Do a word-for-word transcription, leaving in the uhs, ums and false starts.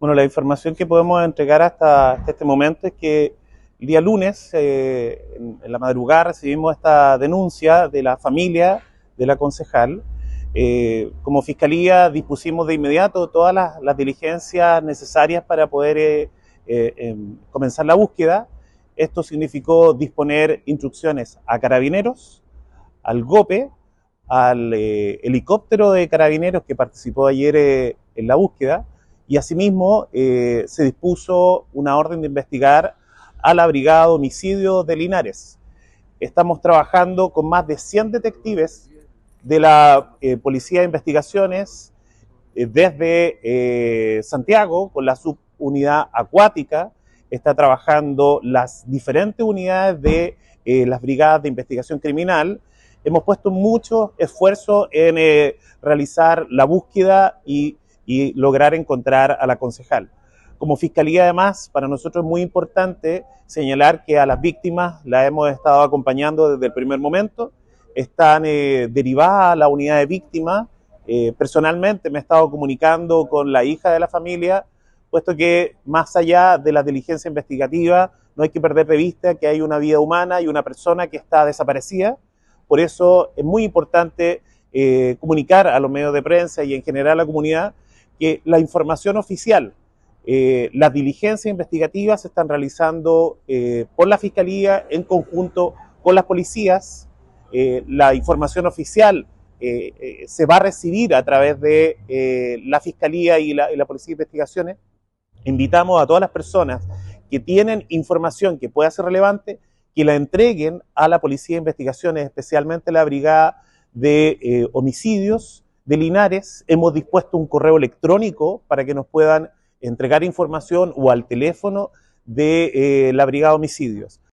Bueno, la información que podemos entregar hasta, hasta este momento es que el día lunes, eh, en, en la madrugada, recibimos esta denuncia de la familia de la concejal. Eh, como Fiscalía dispusimos de inmediato todas las, las diligencias necesarias para poder eh, eh, eh, comenzar la búsqueda. Esto significó disponer instrucciones a Carabineros, al GOPE, al eh, helicóptero de Carabineros que participó ayer eh, en la búsqueda, y asimismo eh, se dispuso una orden de investigar a la Brigada de Homicidios de Linares. Estamos trabajando con más de cien detectives de la eh, Policía de Investigaciones eh, desde eh, Santiago, con la subunidad acuática. Está trabajando las diferentes unidades de eh, las brigadas de investigación criminal. Hemos puesto mucho esfuerzo en eh, realizar la búsqueda y, y lograr encontrar a la concejal. Como Fiscalía, además, para nosotros es muy importante señalar que a las víctimas las hemos estado acompañando desde el primer momento. Están eh, derivadas a la unidad de víctimas. Eh, personalmente me he estado comunicando con la hija de la familia, puesto que más allá de la diligencia investigativa, no hay que perder de vista que hay una vida humana y una persona que está desaparecida. Por eso es muy importante eh, comunicar a los medios de prensa y en general a la comunidad que la información oficial, eh, las diligencias investigativas se están realizando eh, por la Fiscalía en conjunto con las policías. Eh, la información oficial eh, eh, se va a recibir a través de eh, la Fiscalía y la, y la Policía de Investigaciones. Invitamos a todas las personas que tienen información que pueda ser relevante, que la entreguen a la Policía de Investigaciones, especialmente la Brigada de eh, Homicidios de Linares. Hemos dispuesto un correo electrónico para que nos puedan entregar información o al teléfono de eh, la Brigada de Homicidios.